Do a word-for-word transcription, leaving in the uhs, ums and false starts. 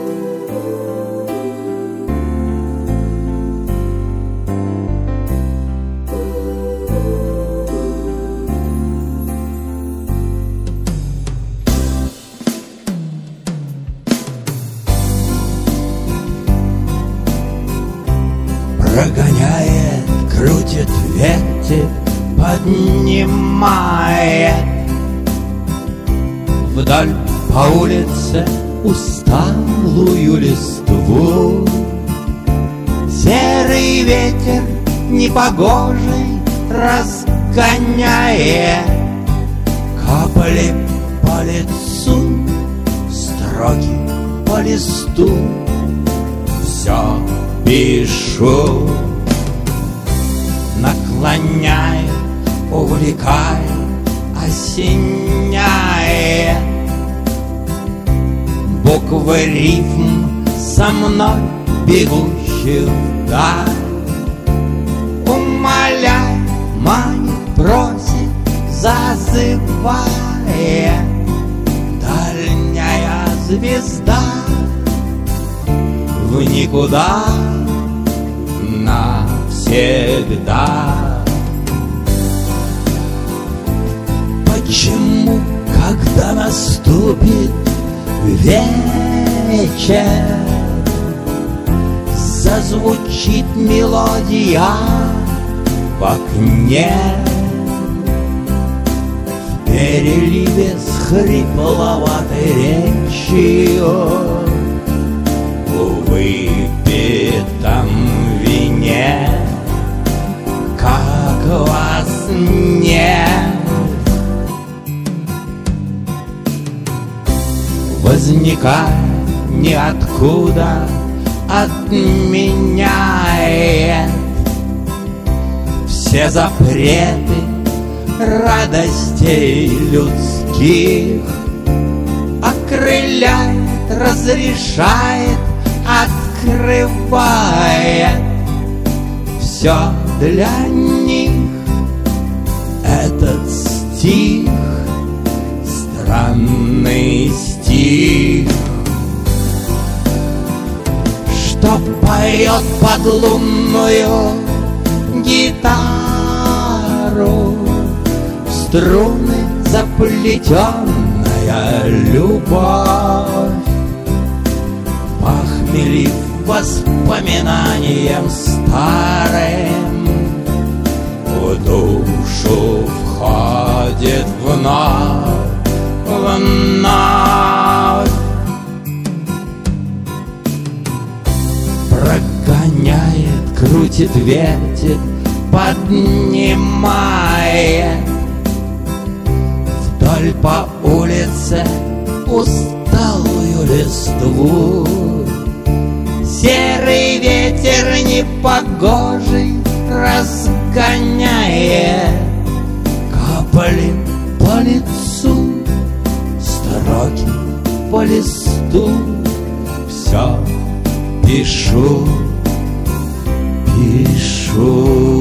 Прогоняет, крутит, вертит, поднимает вдаль по улице усталую листву. Серый ветер непогожий разгоняет капли по лицу, строки по листу. Все пишу, наклоняет, увлекает, осеняет буквы рифм со мной бегущих вдаль. Умоляет, манит, просит, зазывает дальняя звезда в никуда навсегда. Почему, когда наступит вечер, зазвучит мелодия в окне, в переливе с хрипловатой речью, в выпитом вине, как вас нет? Возникает ниоткуда, отменяет все запреты радостей людских, окрыляет, разрешает, открывает все для них. Этот стих, странный стих, что поет под лунную гитару, в струны заплетенная любовь, похмелив воспоминанием старым, в душу входит вновь, вновь. Прогоняет, крутит, вертит, поднимает вдоль по улице усталую листву. Серый ветер непогожий разгоняет капли по лицу, строки по листу. Все пишу, пишу.